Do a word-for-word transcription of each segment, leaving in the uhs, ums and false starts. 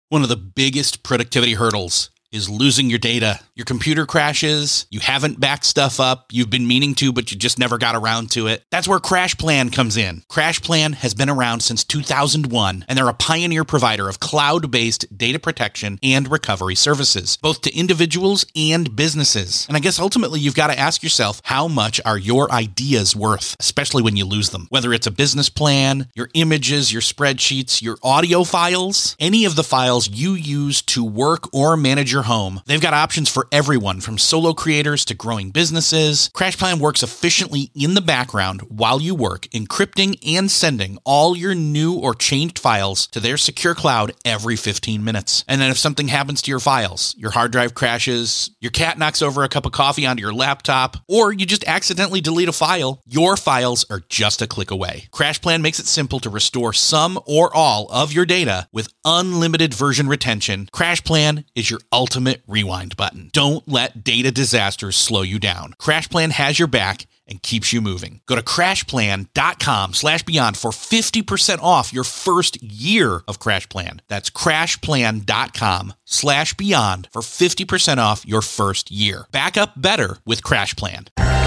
One of the biggest productivity hurdles is losing your data. Your computer crashes, you haven't backed stuff up, you've been meaning to, but you just never got around to it. That's where CrashPlan comes in. CrashPlan has been around since two thousand one, and they're a pioneer provider of cloud-based data protection and recovery services, both to individuals and businesses. And I guess ultimately you've got to ask yourself, how much are your ideas worth, especially when you lose them? Whether it's a business plan, your images, your spreadsheets, your audio files, any of the files you use to work or manage your home, they've got options for everyone from solo creators to growing businesses. CrashPlan works efficiently in the background while you work, encrypting and sending all your new or changed files to their secure cloud every fifteen minutes. And then if something happens to your files, your hard drive crashes, your cat knocks over a cup of coffee onto your laptop, or you just accidentally delete a file, your files are just a click away. CrashPlan makes it simple to restore some or all of your data with unlimited version retention. CrashPlan is your ultimate Ultimate rewind button. Don't let data disasters slow you down. CrashPlan has your back and keeps you moving. Go to crashplan.com slash beyond for fifty percent off your first year of CrashPlan. That's crashplan.com slash beyond for fifty percent off your first year. Back up better with CrashPlan.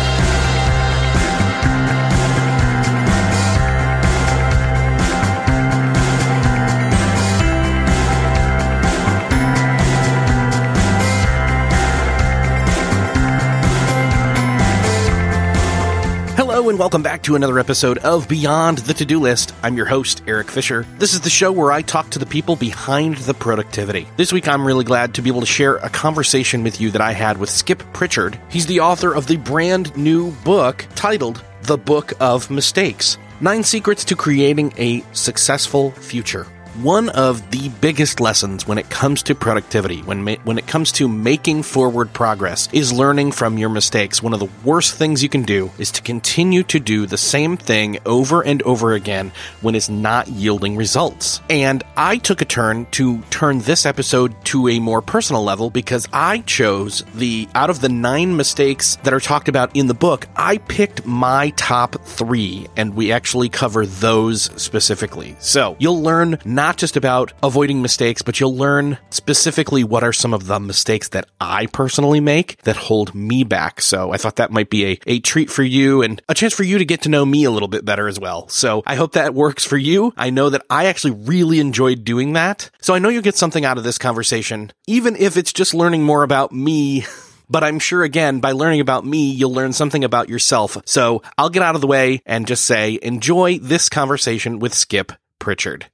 Hello and welcome back to another episode of Beyond the To-Do List. I'm your host, Eric Fisher. This is the show where I talk to the people behind the productivity. This week, I'm really glad to be able to share a conversation with you that I had with Skip Pritchard. He's the author of the brand new book titled The Book of Mistakes: Nine Secrets to Creating a Successful Future. One of the biggest lessons when it comes to productivity, when ma- when it comes to making forward progress, is learning from your mistakes. One of the worst things you can do is to continue to do the same thing over and over again when it's not yielding results. And I took a turn to turn this episode to a more personal level because I chose the, out of the nine mistakes that are talked about in the book, I picked my top three, and we actually cover those specifically. So you'll learn not Not just about avoiding mistakes, but you'll learn specifically what are some of the mistakes that I personally make that hold me back. So I thought that might be a, a treat for you and a chance for you to get to know me a little bit better as well. So I hope that works for you. I know that I actually really enjoyed doing that. So I know you'll get something out of this conversation, even if it's just learning more about me. But I'm sure, again, by learning about me, you'll learn something about yourself. So I'll get out of the way and just say, enjoy this conversation with Skip Pritchard.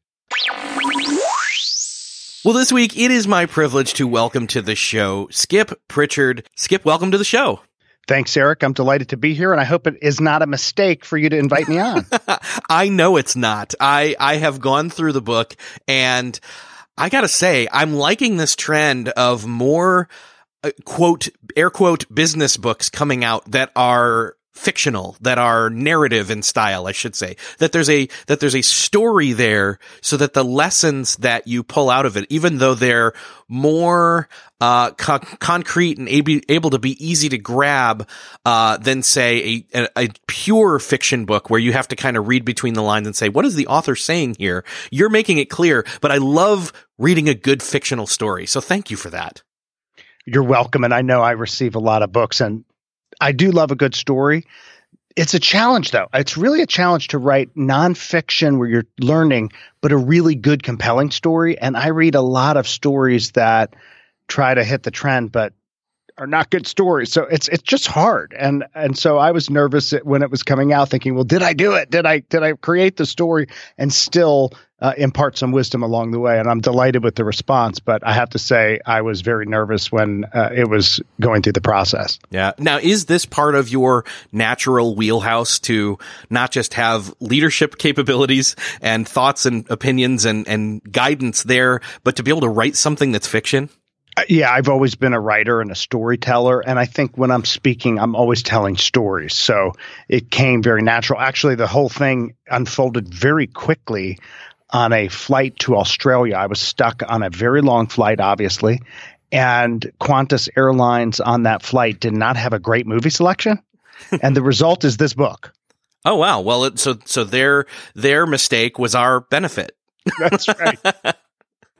Well, this week, it is my privilege to welcome to the show Skip Pritchard. Skip, welcome to the show. Thanks, Eric. I'm delighted to be here, and I hope it is not a mistake for you to invite me on. I know it's not. I, I have gone through the book, and I gotta say, I'm liking this trend of more, uh, quote, air quote, business books coming out that are fictional, that are narrative in style, I should say, that there's a, that there's a story there so that the lessons that you pull out of it, even though they're more, uh, co- concrete and able, able to be easy to grab, uh, than say a, a, a pure fiction book where you have to kind of read between the lines and say, what is the author saying here? You're making it clear, but I love reading a good fictional story. So thank you for that. You're welcome. And I know I receive a lot of books, and I do love a good story. It's a challenge, though. It's really a challenge to write nonfiction where you're learning, but a really good, compelling story. And I read a lot of stories that try to hit the trend, but are not good stories. So it's it's just hard. And and so I was nervous when it was coming out, thinking, well, did I do it? Did I did I create the story and still uh, impart some wisdom along the way? And I'm delighted with the response. But I have to say, I was very nervous when uh, it was going through the process. Yeah. Now, is this part of your natural wheelhouse to not just have leadership capabilities and thoughts and opinions and, and guidance there, but to be able to write something that's fiction? Yeah, I've always been a writer and a storyteller. And I think when I'm speaking, I'm always telling stories. So it came very natural. Actually, the whole thing unfolded very quickly on a flight to Australia. I was stuck on a very long flight, obviously. And Qantas Airlines on that flight did not have a great movie selection. And the result is this book. Oh, wow. Well, it, so so their their mistake was our benefit. That's right.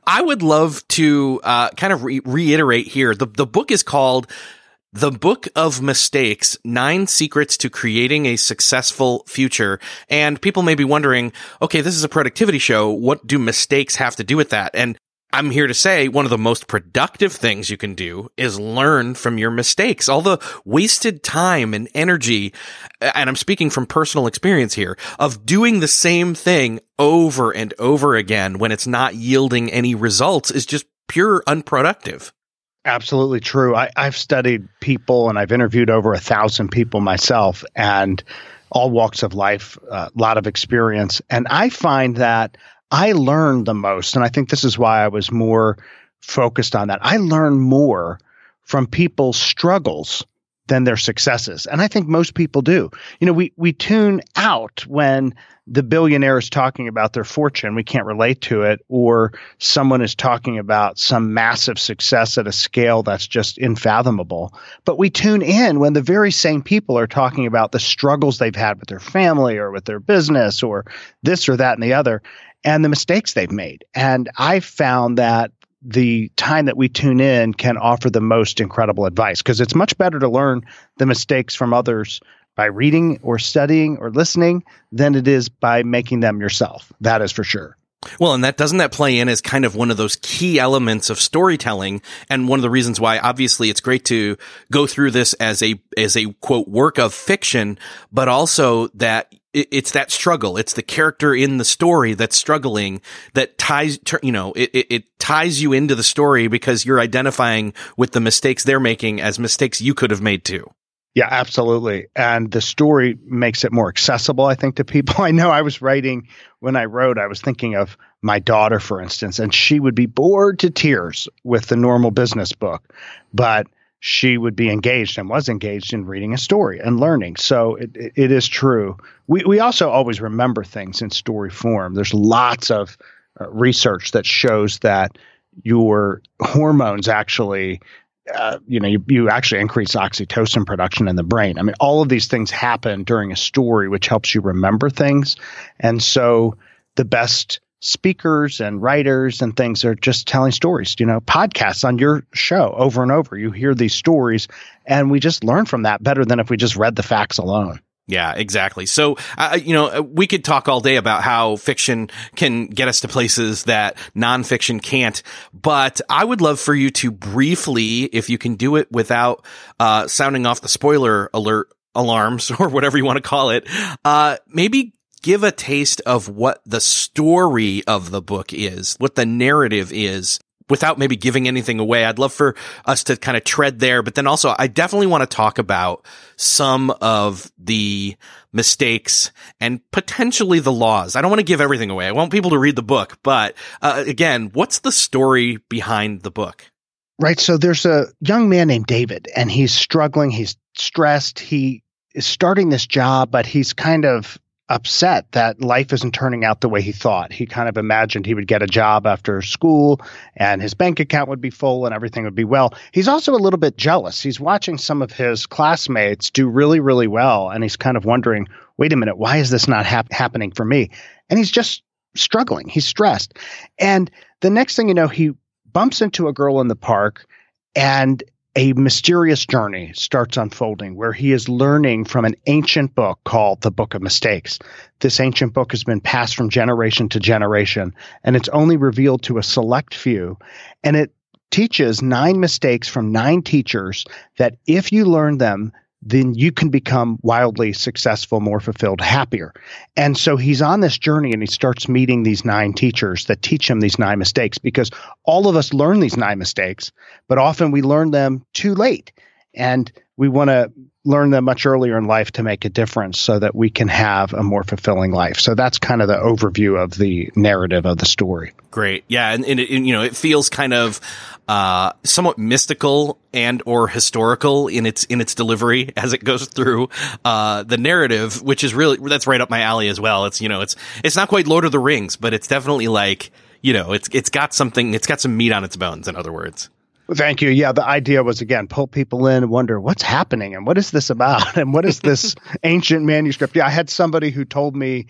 I would love to uh, kind of re- reiterate here. The, the book is called The Book of Mistakes, Nine Secrets to Creating a Successful Future. And people may be wondering, okay, this is a productivity show. What do mistakes have to do with that? And I'm here to say one of the most productive things you can do is learn from your mistakes. All the wasted time and energy, and I'm speaking from personal experience here, of doing the same thing over and over again when it's not yielding any results is just pure unproductive. Absolutely true. I, I've studied people and I've interviewed over a thousand people myself, and all walks of life, a uh, lot of experience. And I find that I learn the most, and I think this is why I was more focused on that. I learn more from people's struggles than their successes. And I think most people do. You know, we we tune out when the billionaire is talking about their fortune. We can't relate to it. Or someone is talking about some massive success at a scale that's just unfathomable. But we tune in when the very same people are talking about the struggles they've had with their family or with their business or this or that and the other, and the mistakes they've made. And I found that the time that we tune in can offer the most incredible advice, because it's much better to learn the mistakes from others by reading or studying or listening than it is by making them yourself. That is for sure. Well, and that doesn't that play in as kind of one of those key elements of storytelling, and one of the reasons why obviously it's great to go through this as a as a quote work of fiction, but also that it's that struggle. It's the character in the story that's struggling that ties, you know, it, it, it ties you into the story because you're identifying with the mistakes they're making as mistakes you could have made too. Yeah, absolutely. And the story makes it more accessible, I think, to people. I know I was writing, when I wrote, I was thinking of my daughter, for instance, and she would be bored to tears with the normal business book, but she would be engaged and was engaged in reading a story and learning. So it, it, it is true. We we also always remember things in story form. There's lots of uh, research that shows that your hormones actually Uh, you know, you, you actually increase oxytocin production in the brain. I mean, all of these things happen during a story, which helps you remember things. And so the best speakers and writers and things are just telling stories, you know, podcasts on your show over and over. You hear these stories and we just learn from that better than if we just read the facts alone. Yeah, exactly. So, uh, you know, we could talk all day about how fiction can get us to places that nonfiction can't, but I would love for you to briefly, if you can do it without uh, sounding off the spoiler alert alarms or whatever you want to call it, uh, maybe give a taste of what the story of the book is, what the narrative is, without maybe giving anything away. I'd love for us to kind of tread there, but then also I definitely want to talk about some of the mistakes and potentially the laws. I don't want to give everything away. I want people to read the book, but uh, again, what's the story behind the book? Right. So there's a young man named David, and he's struggling. He's stressed. He is starting this job, but he's kind of upset that life isn't turning out the way he thought. He kind of imagined he would get a job after school and his bank account would be full and everything would be well. He's also a little bit jealous. He's watching some of his classmates do really, really well. And he's kind of wondering, wait a minute, why is this not hap- happening for me? And he's just struggling. He's stressed. And the next thing you know, he bumps into a girl in the park, and a mysterious journey starts unfolding where he is learning from an ancient book called The Book of Mistakes. This ancient book has been passed from generation to generation, and it's only revealed to a select few. And it teaches nine mistakes from nine teachers that if you learn them, then you can become wildly successful, more fulfilled, happier. And so he's on this journey, and he starts meeting these nine teachers that teach him these nine mistakes, because all of us learn these nine mistakes, but often we learn them too late. And we want to learn them much earlier in life to make a difference so that we can have a more fulfilling life. So that's kind of the overview of the narrative of the story. Great. Yeah. And, and, it, and you know, it feels kind of uh, somewhat mystical and or historical in its in its delivery as it goes through uh, the narrative, which is really, that's right up my alley as well. It's, you know, it's it's not quite Lord of the Rings, but it's definitely like, you know, it's it's got something, it's got some meat on its bones, in other words. Thank you. Yeah, the idea was, again, pull people in and wonder what's happening and what is this about and what is this ancient manuscript. Yeah, I had somebody who told me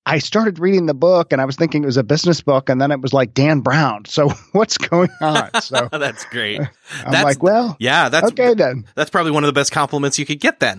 I started reading the book and I was thinking it was a business book, and then it was like Dan Brown. So what's going on? So that's great. I'm that's, like, well, yeah, that's okay then. That's probably one of the best compliments you could get then.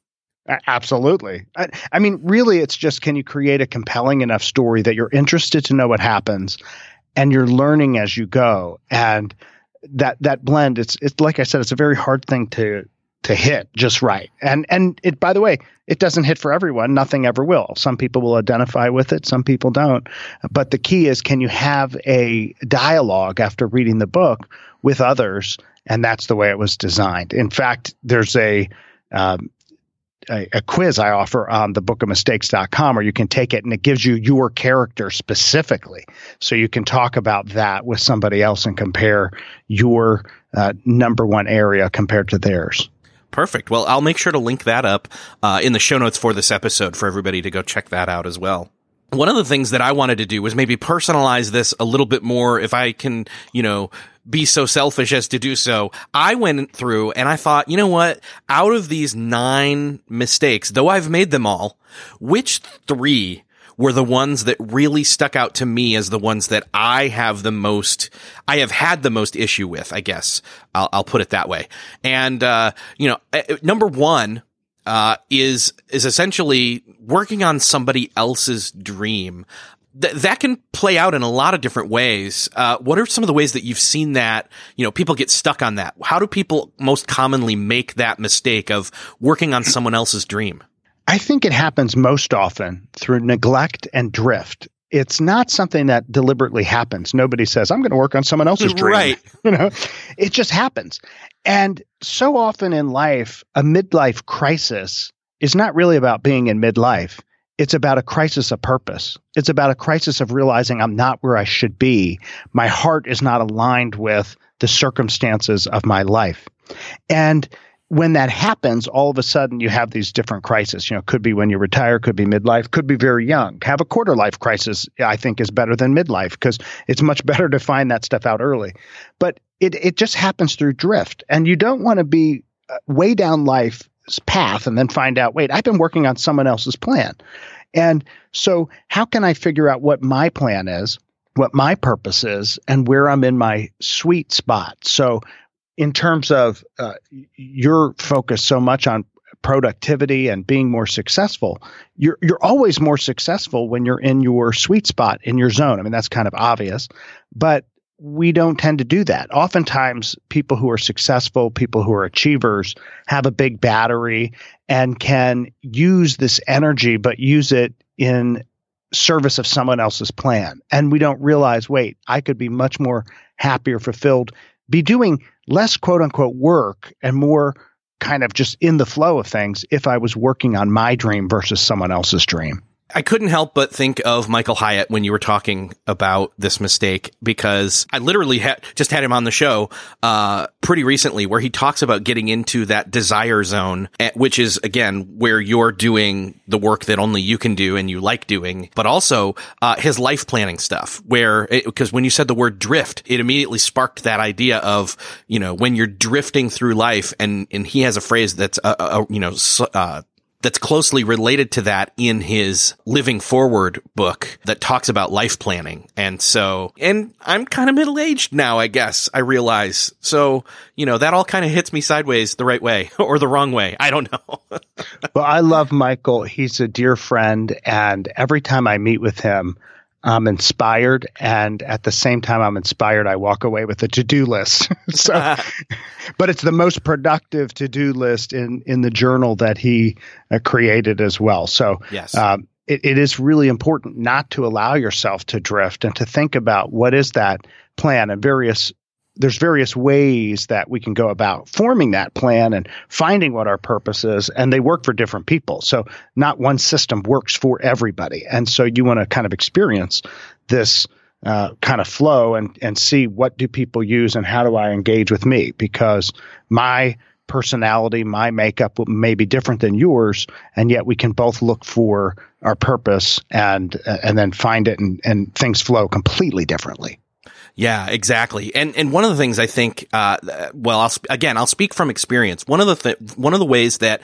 Absolutely. I, I mean, really, it's just, can you create a compelling enough story that you're interested to know what happens and you're learning as you go? And that that blend, it's it's like I said, it's a very hard thing to to hit just right. And and it, by the way, it doesn't hit for everyone. Nothing ever will. Some people will identify with it. Some people don't. But the key is, can you have a dialogue after reading the book with others? And that's the way it was designed. In fact, there's a um, A, a quiz I offer on the book of mistakes dot com where you can take it and it gives you your character specifically. So you can talk about that with somebody else and compare your uh, number one area compared to theirs. Perfect. Well, I'll make sure to link that up uh, in the show notes for this episode for everybody to go check that out as well. One of the things that I wanted to do was maybe personalize this a little bit more, if I can, you know, be so selfish as to do so. I went through and I thought, you know what? Out of these nine mistakes, though I've made them all, which three were the ones that really stuck out to me as the ones that I have the most, I have had the most issue with, I guess. I'll, I'll put it that way. And, uh, you know, number one, uh, is, is essentially working on somebody else's dream. Th- that can play out in a lot of different ways. Uh, what are some of the ways that you've seen that, you know, people get stuck on that? How do people most commonly make that mistake of working on someone else's dream? I think it happens most often through neglect and drift. It's not something that deliberately happens. Nobody says, I'm going to work on someone else's dream. Right. You know, it just happens. And so often in life, a midlife crisis is not really about being in midlife. It's about a crisis of purpose. It's about a crisis of realizing I'm not where I should be. My heart is not aligned with the circumstances of my life. And when that happens, all of a sudden you have these different crises. You know, could be when you retire, could be midlife, could be very young. Have a quarter life crisis, I think, is better than midlife because it's much better to find that stuff out early. But it it just happens through drift. And you don't want to be way down life's path and then find out, wait, I've been working on someone else's plan. And so how can I figure out what my plan is, what my purpose is, and where I'm in my sweet spot? So in terms of uh, you're focused so much on productivity and being more successful, you're you're always more successful when you're in your sweet spot, in your zone. I mean, that's kind of obvious, but we don't tend to do that. Oftentimes, people who are successful, people who are achievers, have a big battery and can use this energy, but use it in service of someone else's plan. And we don't realize, wait, I could be much more happy or fulfilled, be doing less quote unquote work and more kind of just in the flow of things if I was working on my dream versus someone else's dream. I couldn't help but think of Michael Hyatt when you were talking about this mistake, because I literally had just had him on the show uh pretty recently where he talks about getting into that desire zone, which is, again, where you're doing the work that only you can do and you like doing, but also uh his life planning stuff, where because when you said the word drift, it immediately sparked that idea of, you know, when you're drifting through life, and and he has a phrase that's uh, uh you know uh that's closely related to that in his Living Forward book that talks about life planning. And so, and I'm kind of middle-aged now, I guess, I realize. So, you know, that all kind of hits me sideways the right way or the wrong way. I don't know. Well, I love Michael. He's a dear friend. And every time I meet with him, I'm inspired, and at the same time I'm inspired, I walk away with a to-do list. So, but it's the most productive to-do list in, in the journal that he uh, created as well. So yes. um, it, it is really important not to allow yourself to drift and to think about what is that plan, and various there's various ways that we can go about forming that plan and finding what our purpose is, and they work for different people. So not one system works for everybody. And so you want to kind of experience this uh, kind of flow and, and see what do people use and how do I engage with me, because my personality, my makeup may be different than yours, and yet we can both look for our purpose and, and then find it, and, and things flow completely differently. Yeah, exactly. And and one of the things I think, uh, well, I'll, again, I'll speak from experience. One of the th- one of the ways that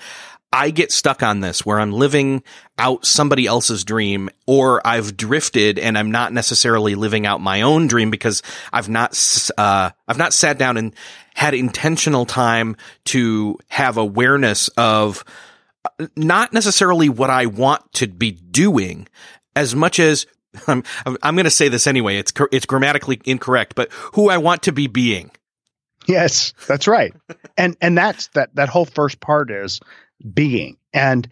I get stuck on this where I'm living out somebody else's dream, or I've drifted and I'm not necessarily living out my own dream because I've not, uh, I've not sat down and had intentional time to have awareness of not necessarily what I want to be doing as much as I'm, I'm going to say this anyway. It's, it's grammatically incorrect, but who I want to be being. Yes, that's right. And, and that's that, that whole first part is being. And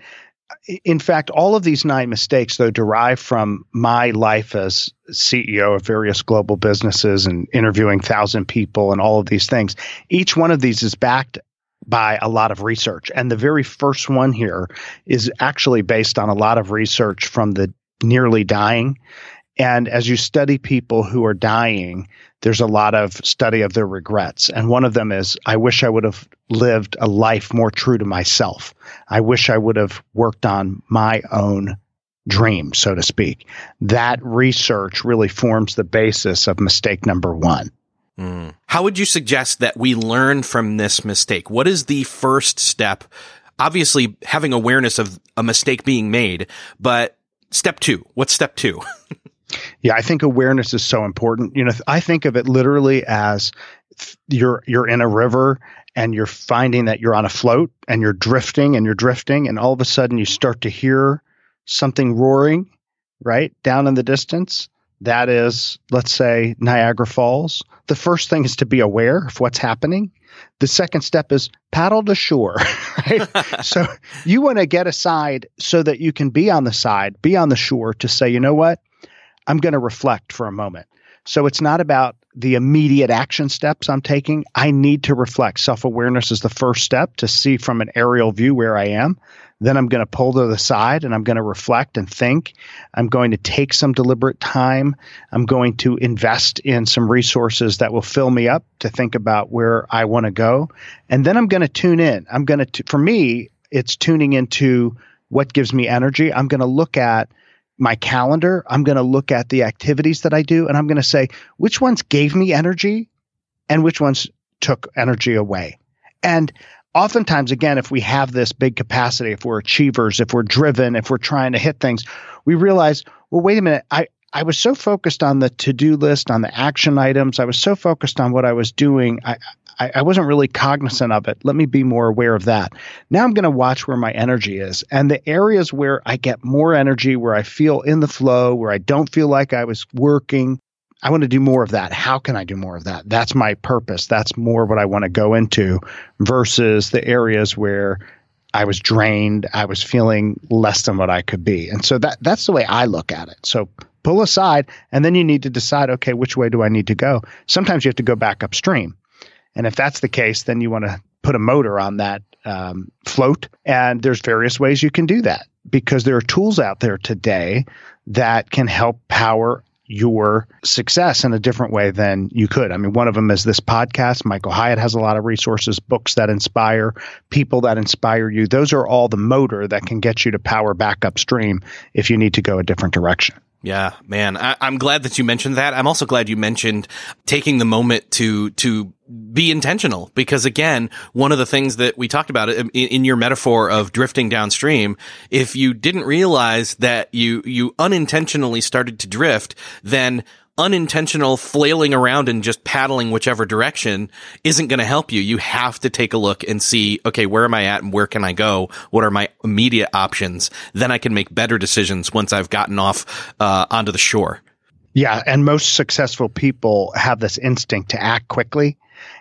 in fact, all of these nine mistakes, though, derive from my life as C E O of various global businesses and interviewing thousand people and all of these things. Each one of these is backed by a lot of research. And the very first one here is actually based on a lot of research from the nearly dying. And as you study people who are dying, there's a lot of study of their regrets. And one of them is, I wish I would have lived a life more true to myself. I wish I would have worked on my own dream, so to speak. That research really forms the basis of mistake number one. Mm. How would you suggest that we learn from this mistake? What is the first step? Obviously, having awareness of a mistake being made, but step two, what's step two? Yeah, I think awareness is so important. You know, I think of it literally as you're you're in a river and you're finding that you're on a float and you're drifting and you're drifting, and all of a sudden you start to hear something roaring, right, down in the distance. That is, let's say, Niagara Falls. The first thing is to be aware of what's happening. The second step is paddle to shore, right? So you want to get aside so that you can be on the side, be on the shore to say, you know what? I'm going to reflect for a moment. So it's not about the immediate action steps I'm taking. I need to reflect. Self-awareness is the first step to see from an aerial view where I am. Then I'm going to pull to the side and I'm going to reflect and think. I'm going to take some deliberate time. I'm going to invest in some resources that will fill me up to think about where I want to go. And then I'm going to tune in. I'm going to, for me, it's tuning into what gives me energy. I'm going to look at my calendar. I'm going to look at the activities that I do, and I'm going to say, which ones gave me energy and which ones took energy away. And oftentimes, again, if we have this big capacity, if we're achievers, if we're driven, if we're trying to hit things, we realize, well, wait a minute, I, I was so focused on the to-do list, on the action items. I was so focused on what I was doing. I, I, I wasn't really cognizant of it. Let me be more aware of that. Now I'm going to watch where my energy is. And the areas where I get more energy, where I feel in the flow, where I don't feel like I was working, I want to do more of that. How can I do more of that? That's my purpose. That's more what I want to go into versus the areas where I was drained. I was feeling less than what I could be. And so that that's the way I look at it. So pull aside, and then you need to decide, okay, which way do I need to go? Sometimes you have to go back upstream. And if that's the case, then you want to put a motor on that um, float. And there's various ways you can do that because there are tools out there today that can help power your success in a different way than you could. I mean, one of them is this podcast. Michael Hyatt has a lot of resources, books that inspire, people that inspire you. Those are all the motor that can get you to power back upstream if you need to go a different direction. Yeah, man, I, I'm glad that you mentioned that. I'm also glad you mentioned taking the moment to to be intentional, because again, one of the things that we talked about in, in your metaphor of drifting downstream, if you didn't realize that you you unintentionally started to drift, then unintentional flailing around and just paddling whichever direction isn't going to help you. You have to take a look and see, okay, where am I at and where can I go? What are my immediate options? Then I can make better decisions once I've gotten off uh, onto the shore. Yeah. And most successful people have this instinct to act quickly.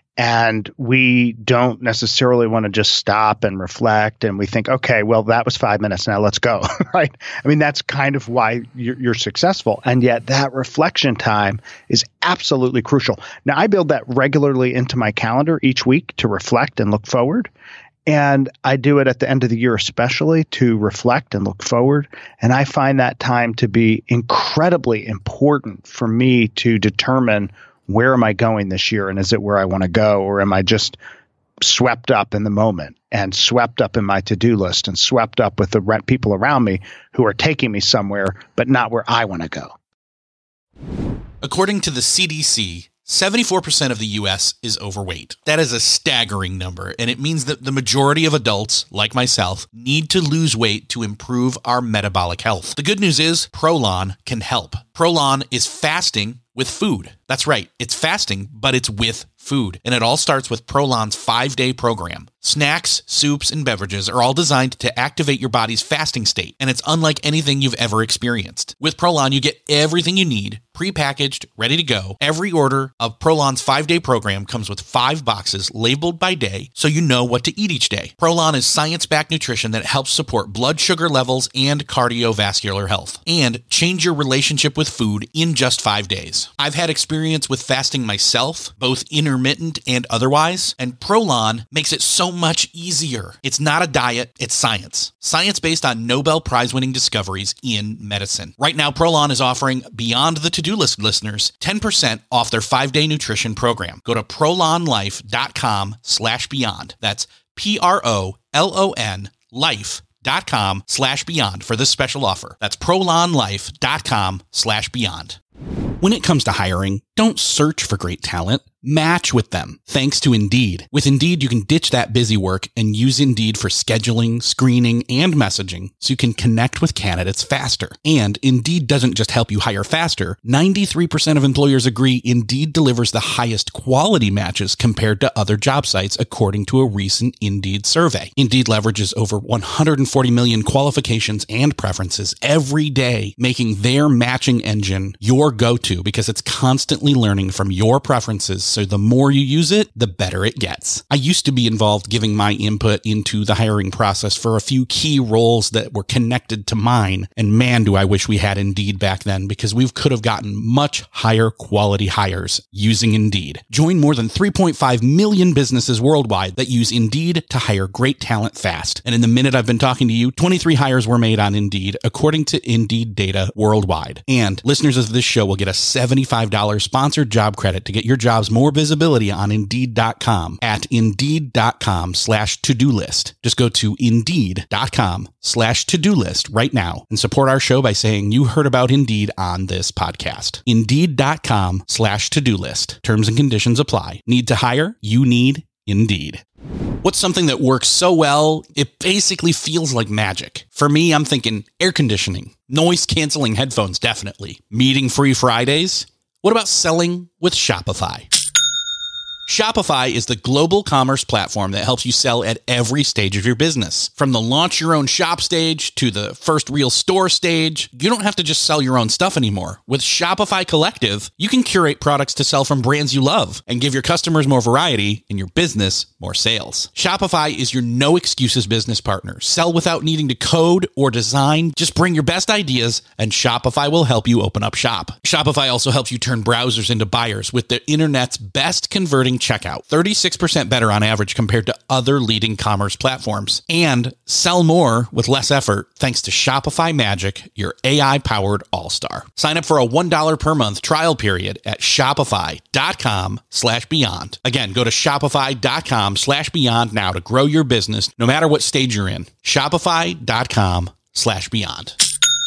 And we don't necessarily want to just stop and reflect. And we think, okay, well, that was five minutes. Now let's go. Right. I mean, that's kind of why you're, you're successful. And yet that reflection time is absolutely crucial. Now, I build that regularly into my calendar each week to reflect and look forward. And I do it at the end of the year, especially to reflect and look forward. And I find that time to be incredibly important for me to determine, where am I going this year? And is it where I want to go? Or am I just swept up in the moment and swept up in my to-do list and swept up with the rent people around me who are taking me somewhere, but not where I want to go? According to the C D C, seventy-four percent of the U S is overweight. That is a staggering number, and it means that the majority of adults, like myself, need to lose weight to improve our metabolic health. The good news is Prolon can help. Prolon is fasting with food. That's right, it's fasting, but it's with food. And it all starts with Prolon's five-day program. Snacks, soups, and beverages are all designed to activate your body's fasting state, and it's unlike anything you've ever experienced. With Prolon, you get everything you need, pre-packaged, ready to go. Every order of Prolon's five-day program comes with five boxes labeled by day, so you know what to eat each day. Prolon is science-backed nutrition that helps support blood sugar levels and cardiovascular health, and change your relationship with food in just five days. I've had experience with fasting myself, both intermittent and otherwise, and Prolon makes it so much easier. It's not a diet, it's science. Science based on Nobel Prize-winning discoveries in medicine. Right now, Prolon is offering Beyond the To-Do List listeners ten percent off their five-day nutrition program. Go to prolonlife.com slash beyond. That's P-R-O-L-O-N life.com slash beyond for this special offer. That's prolonlife.com slash beyond. When it comes to hiring, don't search for great talent. Match with them, thanks to Indeed. With Indeed, you can ditch that busy work and use Indeed for scheduling, screening, and messaging so you can connect with candidates faster. And Indeed doesn't just help you hire faster. ninety-three percent of employers agree Indeed delivers the highest quality matches compared to other job sites, according to a recent Indeed survey. Indeed leverages over one hundred forty million qualifications and preferences every day, making their matching engine your go-to because it's constantly learning from your preferences. So the more you use it, the better it gets. I used to be involved giving my input into the hiring process for a few key roles that were connected to mine. And man, do I wish we had Indeed back then, because we could have gotten much higher quality hires using Indeed. Join more than three point five million businesses worldwide that use Indeed to hire great talent fast. And in the minute I've been talking to you, twenty-three hires were made on Indeed, according to Indeed data worldwide. And listeners of this show will get a seventy-five dollars sponsored job credit to get your jobs more visibility on Indeed dot com at Indeed.com slash to-do list. Just go to Indeed.com slash to-do list right now and support our show by saying you heard about Indeed on this podcast. Indeed.com slash to-do list. Terms and conditions apply. Need to hire? You need Indeed. What's something that works so well, it basically feels like magic? For me, I'm thinking air conditioning, noise canceling headphones, definitely. Meeting free Fridays? What about selling with Shopify? Shopify is the global commerce platform that helps you sell at every stage of your business. From the launch your own shop stage to the first real store stage, you don't have to just sell your own stuff anymore. With Shopify Collective, you can curate products to sell from brands you love and give your customers more variety and your business more sales. Shopify is your no excuses business partner. Sell without needing to code or design. Just bring your best ideas and Shopify will help you open up shop. Shopify also helps you turn browsers into buyers with the internet's best converting checkout, thirty-six percent better on average compared to other leading commerce platforms. And sell more with less effort thanks to Shopify Magic, your A I-powered all-star. Sign up for a one dollar per month trial period at shopify.com slash beyond. Again, go to shopify.com slash beyond now to grow your business no matter what stage you're in. Shopify.com slash beyond.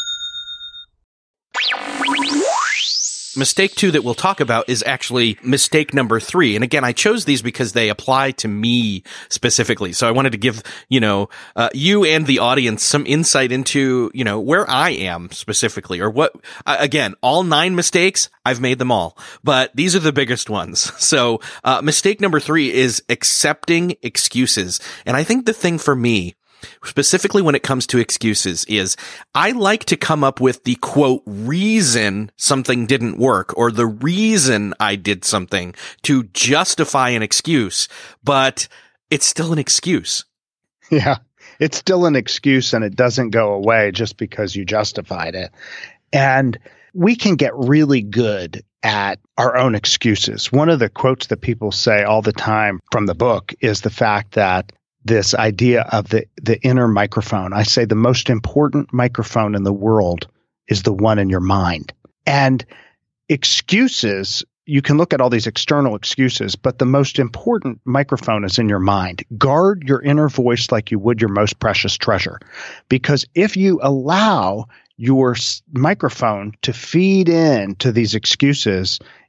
Mistake two that we'll talk about is actually mistake number three. And again, I chose these because they apply to me specifically. So I wanted to give, you know, uh, you and the audience some insight into, you know, where I am specifically, or what, uh, again, all nine mistakes, I've made them all, but these are the biggest ones. So, uh, mistake number three is accepting excuses. And I think the thing for me, specifically when it comes to excuses, is I like to come up with the quote reason something didn't work or the reason I did something to justify an excuse, but it's still an excuse. Yeah, it's still an excuse and it doesn't go away just because you justified it. And we can get really good at our own excuses. One of the quotes that people say all the time from the book is the fact that this idea of the, the inner microphone. I say the most important microphone in the world is the one in your mind. And excuses, you can look at all these external excuses, but the most important microphone is in your mind. Guard your inner voice like you would your most precious treasure. Because if you allow your microphone to feed in to these excuses,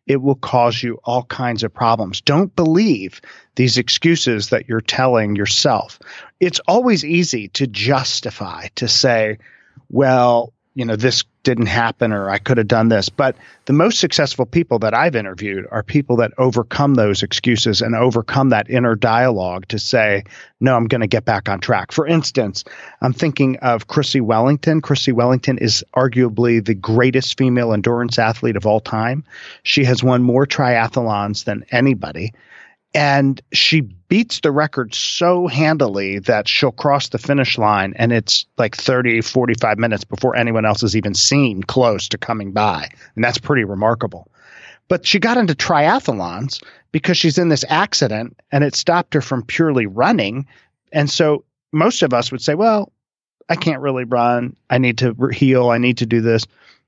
it will cause you all kinds of problems. Don't believe these excuses that you're telling yourself. It's always easy to justify, to say, well, you know, this didn't happen or I could have done this. But the most successful people that I've interviewed are people that overcome those excuses and overcome that inner dialogue to say, no, I'm going to get back on track. For instance, I'm thinking of Chrissie Wellington. Chrissie Wellington is arguably the greatest female endurance athlete of all time. She has won more triathlons than anybody. And she beats the record so handily that she'll cross the finish line and it's like thirty, forty-five minutes before anyone else is even seen close to coming by. And that's pretty remarkable. But she got into triathlons because she's in this accident and it stopped her from purely running. And so most of us would say, well, I can't really run. I need to heal. I need to do this.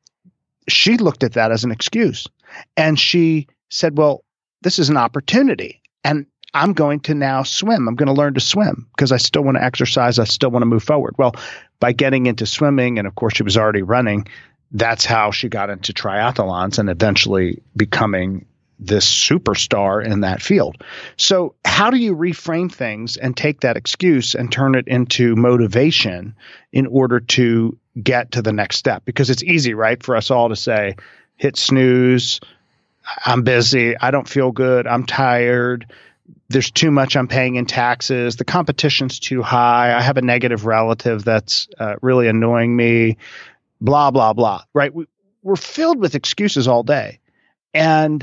She looked at that as an excuse. And she said, well, this is an opportunity. And I'm going to now swim. I'm going to learn to swim because I still want to exercise. I still want to move forward. Well, by getting into swimming, and of course she was already running, that's how she got into triathlons and eventually becoming this superstar in that field. So how do you reframe things and take that excuse and turn it into motivation in order to get to the next step? Because it's easy, right, for us all to say, hit snooze, I'm busy, I don't feel good, I'm tired, there's too much I'm paying in taxes, the competition's too high, I have a negative relative that's uh, really annoying me, blah, blah, blah, right? We, we're filled with excuses all day. And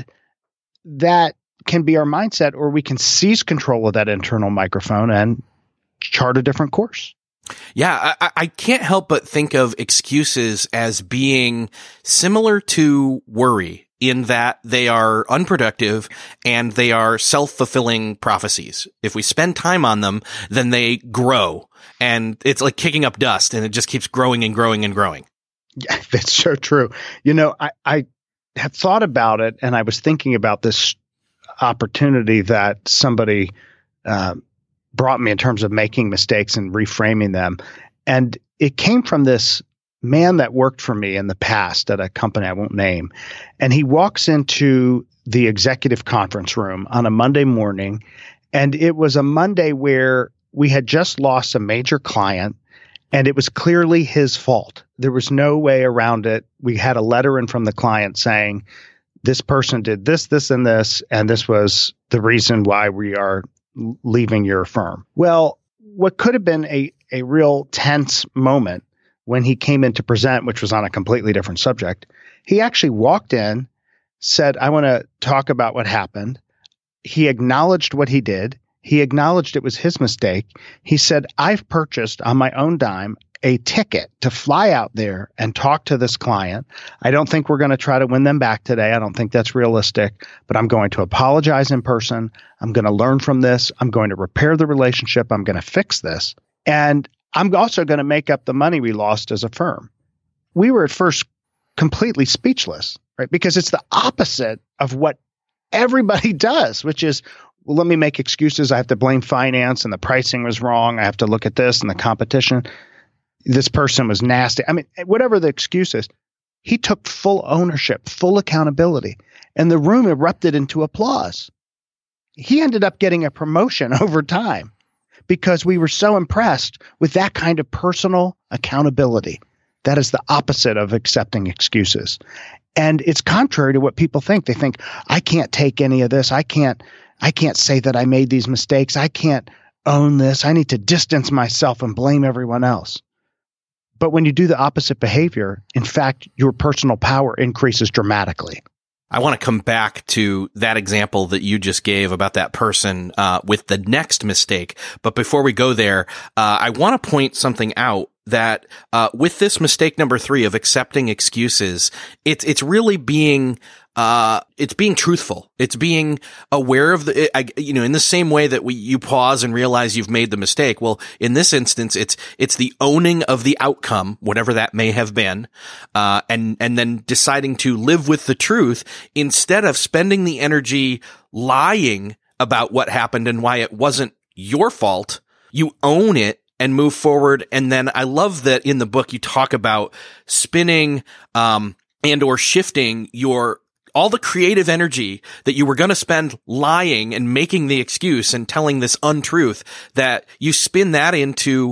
that can be our mindset, or we can seize control of that internal microphone and chart a different course. Yeah, I, I can't help but think of excuses as being similar to worry, in that they are unproductive and they are self-fulfilling prophecies. If we spend time on them, then they grow, and it's like kicking up dust, and it just keeps growing and growing and growing. Yeah, that's so true. You know, I, I have thought about it, and I was thinking about this opportunity that somebody uh, brought me in terms of making mistakes and reframing them. And it came from this man that worked for me in the past at a company I won't name. And he walks into the executive conference room on a Monday morning. And it was a Monday where we had just lost a major client, and it was clearly his fault. There was no way around it. We had a letter in from the client saying, this person did this, this, and this, and this was the reason why we are leaving your firm. Well, what could have been a, a real tense moment when he came in to present, which was on a completely different subject, he actually walked in, said, I want to talk about what happened. He acknowledged what he did. He acknowledged it was his mistake. He said, I've purchased on my own dime a ticket to fly out there and talk to this client. I don't think we're going to try to win them back today. I don't think that's realistic, but I'm going to apologize in person. I'm going to learn from this. I'm going to repair the relationship. I'm going to fix this. And I'm also going to make up the money we lost as a firm. We were at first completely speechless, right? Because it's the opposite of what everybody does, which is, well, let me make excuses. I have to blame finance and the pricing was wrong. I have to look at this and the competition. This person was nasty. I mean, whatever the excuse is, he took full ownership, full accountability, and the room erupted into applause. He ended up getting a promotion over time because we were so impressed with that kind of personal accountability. That is the opposite of accepting excuses. And it's contrary to what people think. They think, I can't take any of this. I can't, I can't say that I made these mistakes. I can't own this. I need to distance myself and blame everyone else. But when you do the opposite behavior, in fact, your personal power increases dramatically. I want to come back to that example that you just gave about that person uh, with the next mistake. But before we go there, uh, I want to point something out that uh, with this mistake number three of accepting excuses, it's it's really being uh, it's being truthful. It's being aware of the, I, you know, in the same way that we, you pause and realize you've made the mistake. Well, in this instance, it's, it's the owning of the outcome, whatever that may have been. Uh, and, and then deciding to live with the truth instead of spending the energy lying about what happened and why it wasn't your fault. You own it and move forward. And then I love that in the book, you talk about spinning, um, and or shifting your all the creative energy that you were going to spend lying and making the excuse and telling this untruth, that you spin that into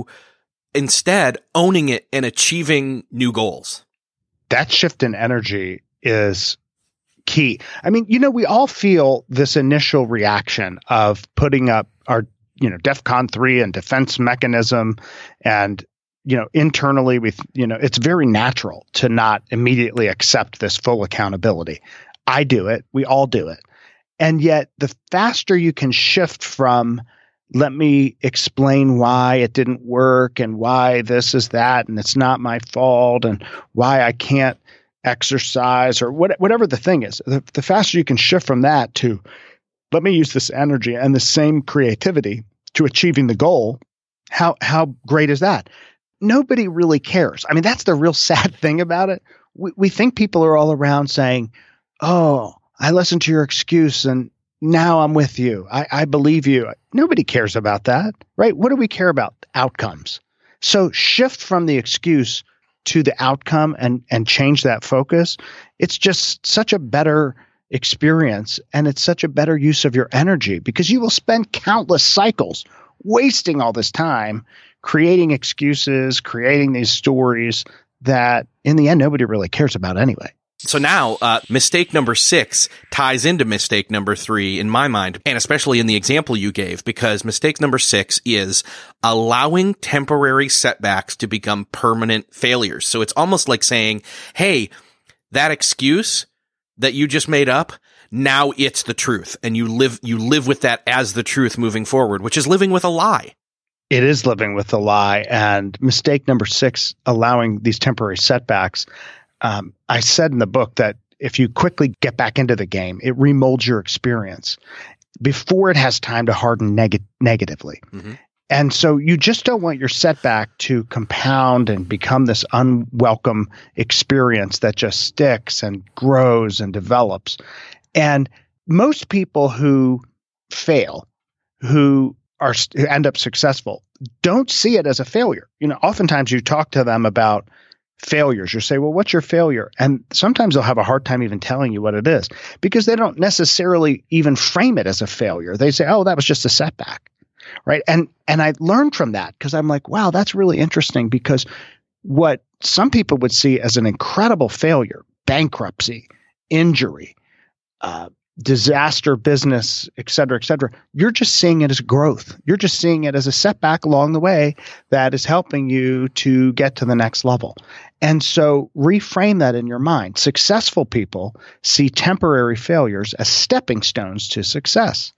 instead owning it and achieving new goals. That shift in energy is key. I mean, you know, we all feel this initial reaction of putting up our, you know, DEFCON three and defense mechanism, and, you know, internally we, you know, it's very natural to not immediately accept this full accountability. I do it. We all do it. And yet the faster you can shift from, let me explain why it didn't work and why this is that, and it's not my fault, and why I can't exercise, or what, whatever the thing is, the, the faster you can shift from that to, let me use this energy and the same creativity to achieving the goal. How, how great is that? Nobody really cares. I mean, that's the real sad thing about it. We, we think people are all around saying, oh, I listened to your excuse and now I'm with you. I, I believe you. Nobody cares about that, right? What do we care about? Outcomes. So shift from the excuse to the outcome and, and change that focus. It's just such a better experience, and it's such a better use of your energy, because you will spend countless cycles wasting all this time creating excuses, creating these stories that in the end, nobody really cares about anyway. So now, uh, mistake number six ties into mistake number three in my mind, and especially in the example you gave, because mistake number six is allowing temporary setbacks to become permanent failures. So it's almost like saying, hey, that excuse that you just made up, now it's the truth. And you live, you live with that as the truth moving forward, which is living with a lie. It is living with a lie. And mistake number six, allowing these temporary setbacks. Um, I said in the book that if you quickly get back into the game, it remolds your experience before it has time to harden neg- negatively. Mm-hmm. And so you just don't want your setback to compound and become this unwelcome experience that just sticks and grows and develops. And most people who fail, who are who end up successful, don't see it as a failure. You know, oftentimes you talk to them about failures. You say, well, what's your failure? And sometimes they'll have a hard time even telling you what it is, because they don't necessarily even frame it as a failure. They say, oh, that was just a setback. Right. And and I learned from that, because I'm like, wow, that's really interesting, because what some people would see as an incredible failure, bankruptcy, injury, uh, disaster, business, et cetera, et cetera, you're just seeing it as growth. You're just seeing it as a setback along the way that is helping you to get to the next level. And so reframe that in your mind. Successful people see temporary failures as stepping stones to success.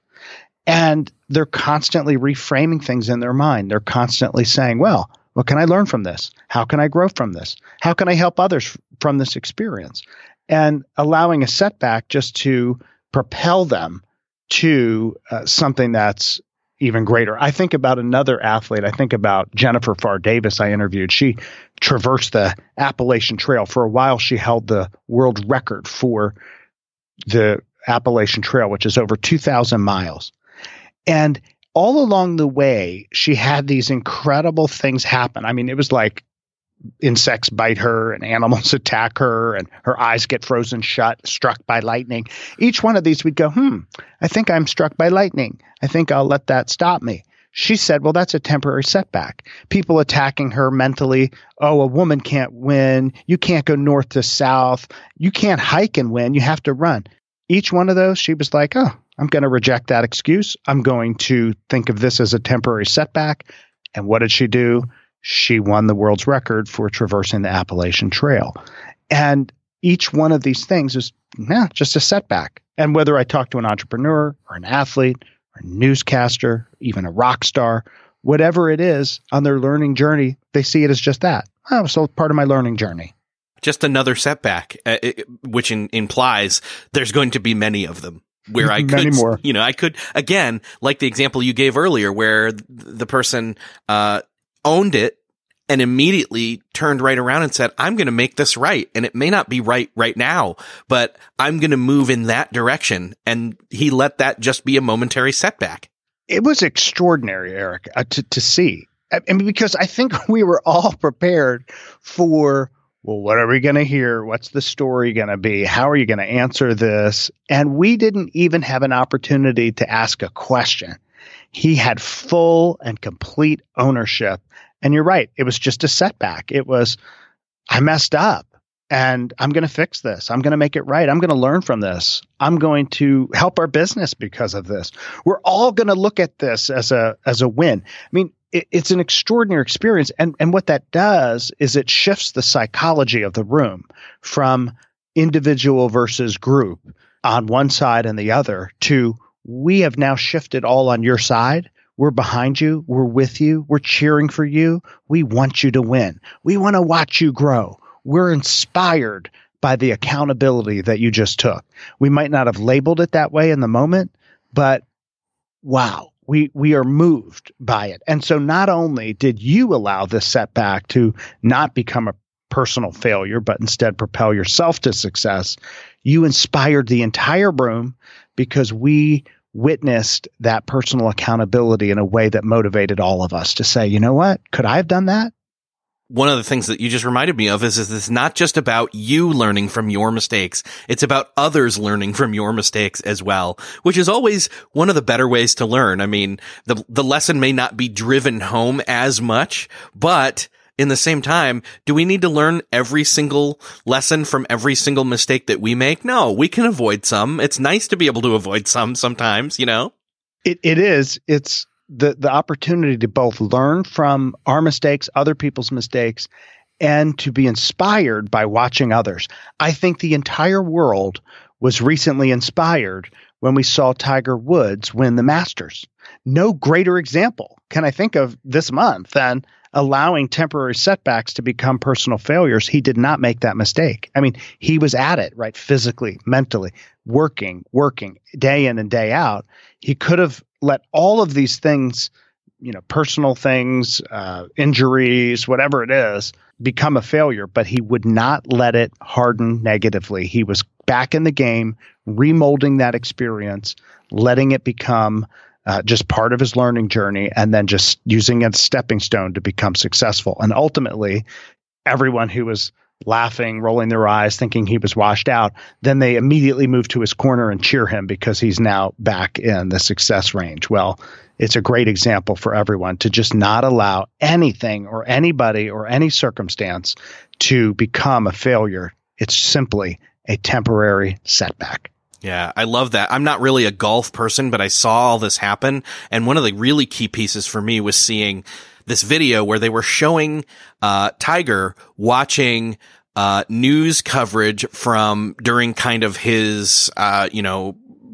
And they're constantly reframing things in their mind. They're constantly saying, well, what can I learn from this? How can I grow from this? How can I help others from this experience? And allowing a setback just to propel them to uh, something that's even greater. I think about another athlete. I think about Jennifer Farr Davis I interviewed. She traversed the Appalachian Trail. For a while, she held the world record for the Appalachian Trail, which is over two thousand miles. And all along the way, she had these incredible things happen. I mean, it was like insects bite her and animals attack her and her eyes get frozen shut, struck by lightning. Each one of these we'd go, hmm, I think I'm struck by lightning. I think I'll let that stop me. She said, well, that's a temporary setback. People attacking her mentally. Oh, a woman can't win. You can't go north to south. You can't hike and win. You have to run. Each one of those, she was like, oh, I'm going to reject that excuse. I'm going to think of this as a temporary setback. And what did she do? She won the world's record for traversing the Appalachian Trail. And each one of these things is yeah, just a setback. And whether I talk to an entrepreneur or an athlete or a newscaster, even a rock star, whatever it is on their learning journey, they see it as just that. Oh, so part of my learning journey. Just another setback, uh, it, which in, implies there's going to be many of them. Where I could, more. you know, I could, again, like the example you gave earlier, where the person uh, owned it and immediately turned right around and said, I'm going to make this right. And it may not be right right now, but I'm going to move in that direction. And he let that just be a momentary setback. It was extraordinary, Eric, uh, to, to see. I mean, because I think we were all prepared for well, what are we going to hear? What's the story going to be? How are you going to answer this? And we didn't even have an opportunity to ask a question. He had full and complete ownership. And you're right. It was just a setback. It was, I messed up and I'm going to fix this. I'm going to make it right. I'm going to learn from this. I'm going to help our business because of this. We're all going to look at this as a, as a win. I mean, it, it's an extraordinary experience. And, and what that does is it shifts the psychology of the room from individual versus group on one side and the other to we have now shifted all on your side. We're behind you. We're with you. We're cheering for you. We want you to win. We want to watch you grow. We're inspired by the accountability that you just took. We might not have labeled it that way in the moment, but wow, we, we are moved by it. And so not only did you allow this setback to not become a personal failure, but instead propel yourself to success, you inspired the entire room because we witnessed that personal accountability in a way that motivated all of us to say, you know what, could I have done that? One of the things that you just reminded me of is, is it's not just about you learning from your mistakes. It's about others learning from your mistakes as well, which is always one of the better ways to learn. I mean, the, the lesson may not be driven home as much, but in the same time, do we need to learn every single lesson from every single mistake that we make? No, we can avoid some. It's nice to be able to avoid some sometimes, you know? It, it is. It's the, the opportunity to both learn from our mistakes, other people's mistakes, and to be inspired by watching others. I think the entire world was recently inspired when we saw Tiger Woods win the Masters. No greater example can I think of this month than allowing temporary setbacks to become personal failures. He did not make that mistake. I mean, he was at it, right? Physically, mentally, working, working day in and day out. He could have let all of these things, you know, personal things, uh, injuries, whatever it is, become a failure, but he would not let it harden negatively. He was back in the game, remolding that experience, letting it become Uh, just part of his learning journey, and then just using it as a stepping stone to become successful. And ultimately, everyone who was laughing, rolling their eyes, thinking he was washed out, then they immediately move to his corner and cheer him because he's now back in the success range. Well, it's a great example for everyone to just not allow anything or anybody or any circumstance to become a failure. It's simply a temporary setback. Yeah, I love that. I'm not really a golf person, but I saw all this happen. And one of the really key pieces for me was seeing this video where they were showing uh Tiger watching uh news coverage from during kind of his uh you know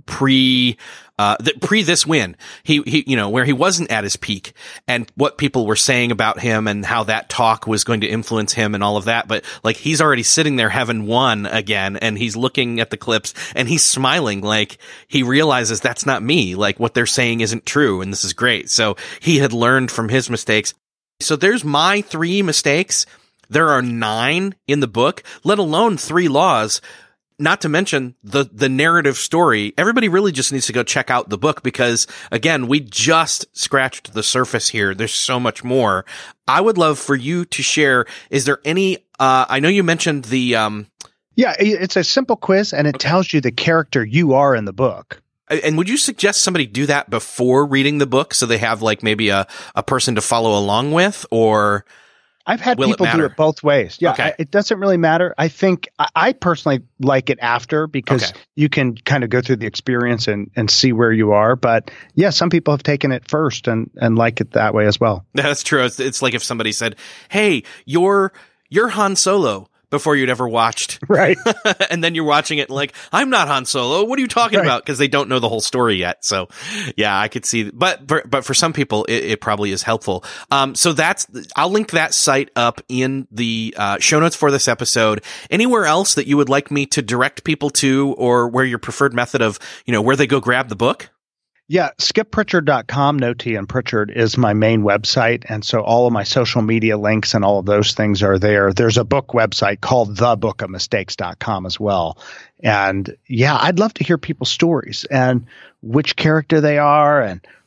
pre uh the, pre this win. He he you know where he wasn't at his peak and what people were saying about him and how that talk was going to influence him and all of that, but like he's already sitting there having won again and he's looking at the clips and he's smiling like he realizes that's not me, like what they're saying isn't true and this is great. So he had learned from his mistakes. So there's my three mistakes. There are nine in the book, let alone three laws. Not to mention the, the narrative story. Everybody really just needs to go check out the book because, again, we just scratched the surface here. There's so much more. I would love for you to share. Is there any, uh, I know you mentioned the, um, yeah, it's a simple quiz and it okay. tells you the character you are in the book. And would you suggest somebody do that before reading the book so they have like maybe a, a person to follow along with, or I've had Will people it do it both ways. Yeah, okay. I, it doesn't really matter. I think I, I personally like it after because okay. you can kind of go through the experience and, and see where you are. But yeah, some people have taken it first and, and like it that way as well. That's true. It's, it's like if somebody said, hey, you're, you're Han Solo before you'd ever watched. Right. And then you're watching it like, I'm not Han Solo. What are you talking right. about? Because they don't know the whole story yet. So yeah, I could see, but, for, but for some people, it, it probably is helpful. Um, so that's, I'll link that site up in the, uh, show notes for this episode. Anywhere else that you would like me to direct people to, or where your preferred method of, you know, where they go grab the book? Yeah, skip pritchard dot com, no T in Pritchard, is my main website. And so all of my social media links and all of those things are there. There's a book website called the book of mistakes dot com as well. And yeah, I'd love to hear people's stories and which character they are and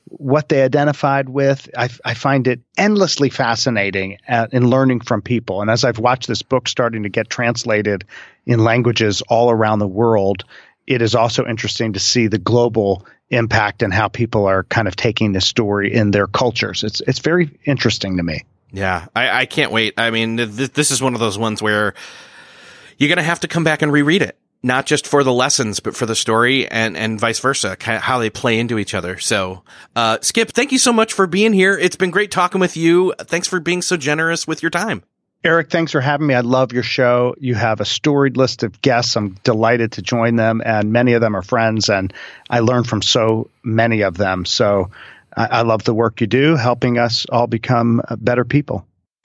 what they identified with. I, I find it endlessly fascinating at, in learning from people. And as I've watched this book starting to get translated in languages all around the world, it is also interesting to see the global impact and how people are kind of taking this story in their cultures. It's it's very interesting to me. Yeah, I, I can't wait. I mean, th- this is one of those ones where you're going to have to come back and reread it, not just for the lessons, but for the story and, and vice versa, kind of how they play into each other. So, uh, Skip, thank you so much for being here. It's been great talking with you. Thanks for being so generous with your time. Eric, thanks for having me. I love your show. You have a storied list of guests. I'm delighted to join them, and many of them are friends, and I learn from so many of them. So I, I love the work you do, helping us all become better people.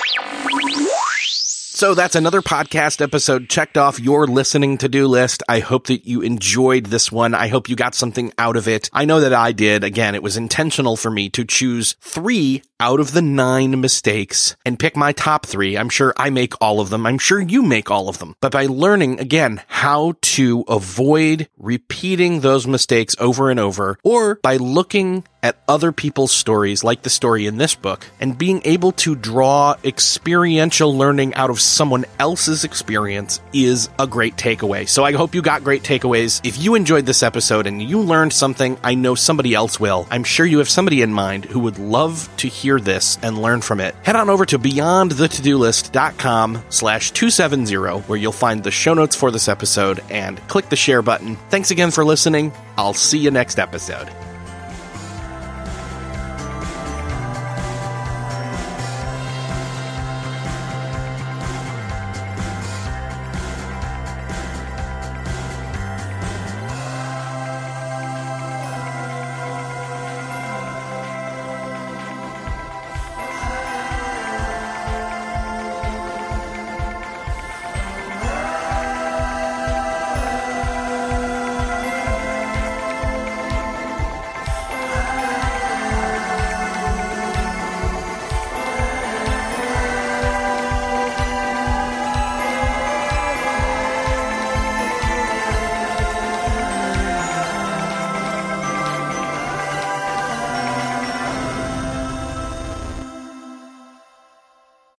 So that's another podcast episode checked off your listening to-do list. I hope that you enjoyed this one. I hope you got something out of it. I know that I did. Again, it was intentional for me to choose three out of the nine mistakes and pick my top three. I'm sure I make all of them. I'm sure you make all of them. But by learning, again, how to avoid repeating those mistakes over and over, or by looking at other people's stories, like the story in this book, and being able to draw experiential learning out of someone else's experience is a great takeaway. So I hope you got great takeaways. If you enjoyed this episode and you learned something, I know somebody else will. I'm sure you have somebody in mind who would love to hear this and learn from it. Head on over to beyond the to do list dot com slash two seventy, where you'll find the show notes for this episode, and click the share button. Thanks again for listening. I'll see you next episode.